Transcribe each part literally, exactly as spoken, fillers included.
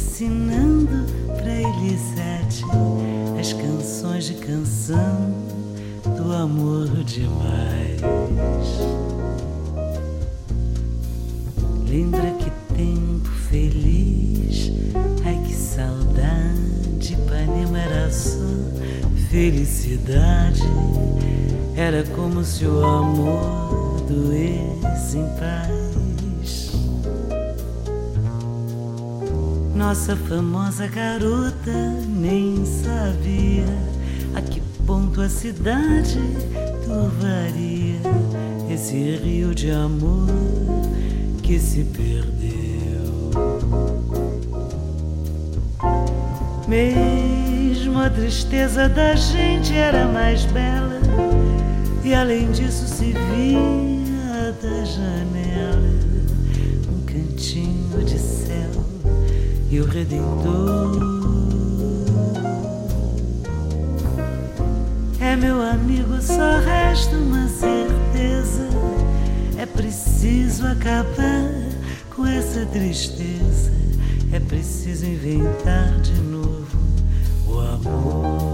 ensinando pra Elisete as canções de canção do amor demais. Lembra que tempo feliz, ai que saudade, Ipanema era só felicidade. Era como se o amor doesse em paz. Nossa famosa garota nem sabia a que ponto a cidade turvaria esse rio de amor que se perdeu. Mesmo a tristeza da gente era mais bela, e além disso se via da janela um cantinho de céu e o Redentor. É, meu amigo, só resta uma certeza: é preciso acabar com essa tristeza, é preciso inventar de novo o amor.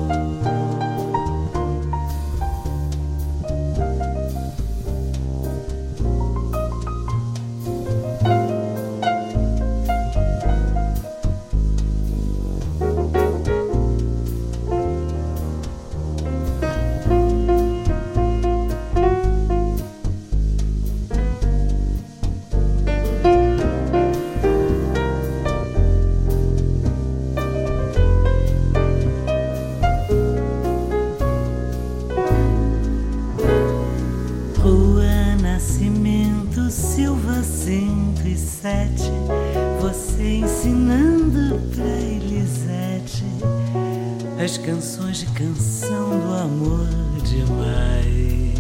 Silva cento e sete, você ensinando pra Elisete as canções de canção do amor demais.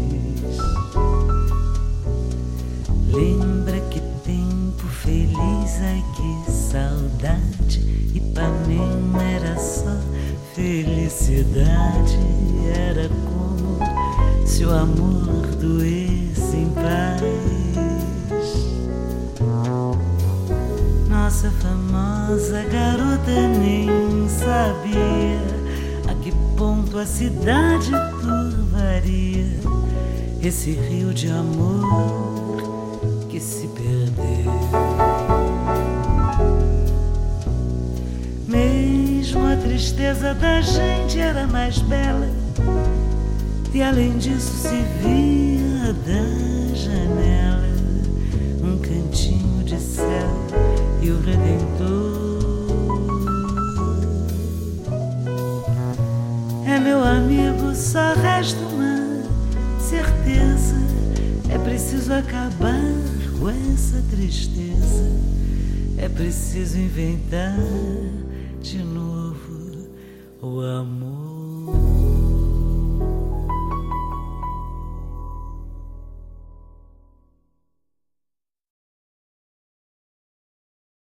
Lembra que tempo feliz, ai que saudade, Ipanema era só felicidade. Era como se o amor doesse em paz. Nossa famosa garota nem sabia a que ponto a cidade turvaria esse rio de amor que se perdeu. Mesmo a tristeza da gente era mais bela, e além disso se via da janela um cantinho de céu e o Redentor. É, meu amigo, só resta uma certeza: é preciso acabar com essa tristeza, é preciso inventar de novo o amor.